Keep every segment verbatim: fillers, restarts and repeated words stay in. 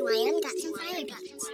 Y M got some fire guns.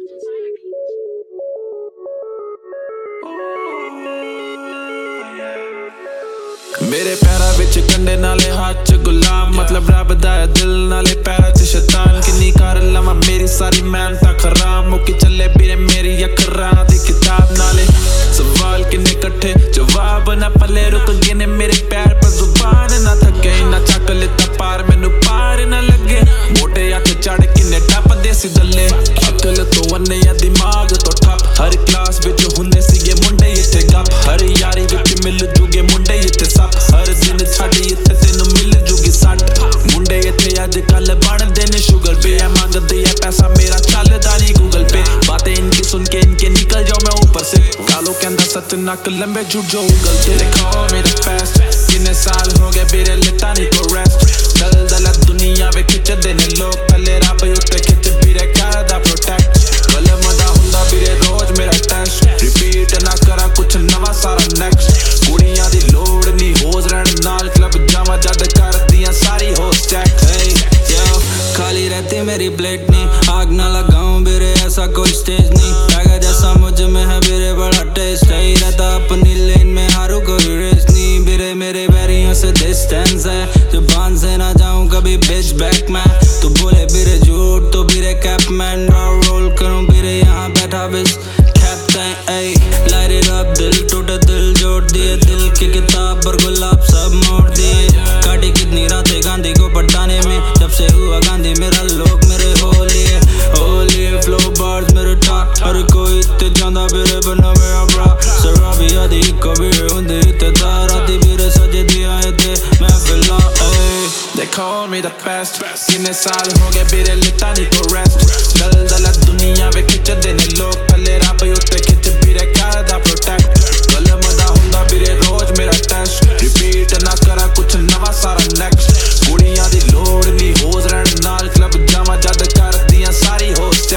मेरे पैरा विच कंडे नाले हाथ च गुलाम मतलब रब दा दिल नाले पैरा च शैतान किन्नी कर लवां मेरी सारी मेहनत खराब मुक्की चले बीरे मेरी अखरां दी किताब नाले सवाल किन्ने कट्ठे जवाब ना पल्ले रुक गए ने मेरे पैर पर जुबान ना थके ना चक लिता पार मैनू पार ना लगे मोटे हथ चढ़ किन्ने टप देसी दल्ले अकल तो वन्ने या दिमाग तो ठप हर क्लास विच हुंदे सीगे मुंडे इत्थे गप हर यारी विच मिल जूगे मुंडे इत्थे सप हर दिन छाड़ी इत्थे तेनू मिल जूगी सट मुंडे इत्थे अज कल बनदे ने शुगर पे ऐ मंगदे ऐ पैसा मेरा चलदा नहीं गूगल पे बातें इनकी सुन के इनके निकल जाओ मैं ऊपर से कालो कहंदा सच नक लंबे झूठ जो उगल ते देखो मेरे पैस किन्ने साल हो गए बीरे लिता नहीं को रेस्ट दल दल दुनिया वे खिचदे ने लोग थले रब उत्ते खिच बीरे करदा प्रोटेक्ट कलम दा हुंदा बीरे रोज मेरा टेस्ट रिपीट ना करा कुछ नवा सारा नेक्स्ट कुड़ियां दी लोड़ नहीं होज रहन नाल क्लब जावा जद करदियां सारी होस्ट चेक हे यो खाली रहती मेरी प्लेट नहीं आग ना लगाऊं बीरे ऐसा कोई स्टेज नहीं टाइगर जैसा मुझ में है बीरे बड़ा टेस्ट है रहता अपनी लेन में हारू कोई रेस नहीं बीरे मेरे बैरियों से डिस्टेंस है जुबान से ना जाऊं कभी बिच बैक मैं तू बोले बीरे झूठ तो बीरे कैपमैन रोल करूं बीरे यहाँ बैठा बिस captain a light it up दिल टूटा दिल जोड़ दिए दिल की किताब पर गुलाब सब मोड़ दिए काटी कितनी रातें गांधी को पटाने में जब से हुआ गांधी मेरा लोग मेरे हो लिए हो लिए फ्लो बार्स मेरे टॉप हर कोई इत्ते जांदा बीरे बना मेरा ब्रा शराबी आदि कभी हुंदे इत्ते दाराती बीरे सजे दिया इत्ते मैं फिला ए They call me the best किन्ने साल हो गए बीरे लिता नहीं को रेस्ट दल दल दुनिया वे खिचदे ने लोग थले रब उत्ते खिच बीरे करदा प्रोटेक्ट कलम दा हुंदा बीरे रोज मेरा टेस्ट रिपीट ना करा कुछ नवा सारा नेक्स्ट कुड़ियां दी लोड़ नहीं होज रहन नाल क्लब जावा जद करदियां सारी होस्ट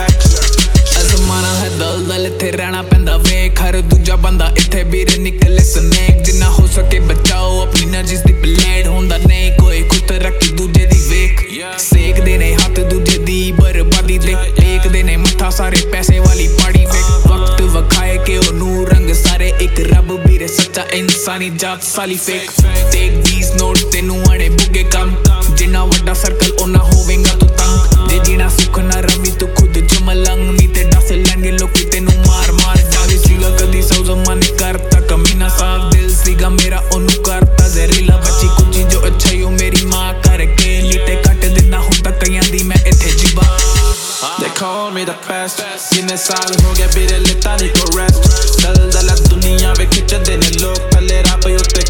चेक ज़माना है दल दल इत्थे रहना पैंदा वेख हर दूजा बंदा इत्थे बीरे निकले स्नैक जिन्ना हो सके बचाओ अपनी एनर्जीज दी ब्लेड हुंदा नहीं कोई खुद रखी दूजे दी वेख सेक देने हाथ दूजे दी बर्बादी दे टेक देने मथा सारे पैसे वाली पाड़ी वेख वक्त वखाए के ओ नूर रंग सारे एक रब बीरे सच्चा इंसानी जात साली फेक टेक दीज नोट तेनू अड़े बुगे कम जिन्ना वड्डा सर्कल ओना होवेगा तू तंग जे जीना सुख ना रवी तू खुद चमलंग नी ते दस लैंगे लोकी तेनू मार मार जावी सीगा कदी सौ जमाने करता कमीना साफ दिल सीगा मेरा ओनू करता जहरीला बच्ची कुछ जो अच्छा ही हो मेरी माँ करके लीते कट देना होता कईयां दी मैं इत्थे जीबा They call me the best किन्ने साल हो गए बीरे लिता नहीं को रेस्ट दल दल दुनिया वे खिचदे ने लोग थले रब उत्ते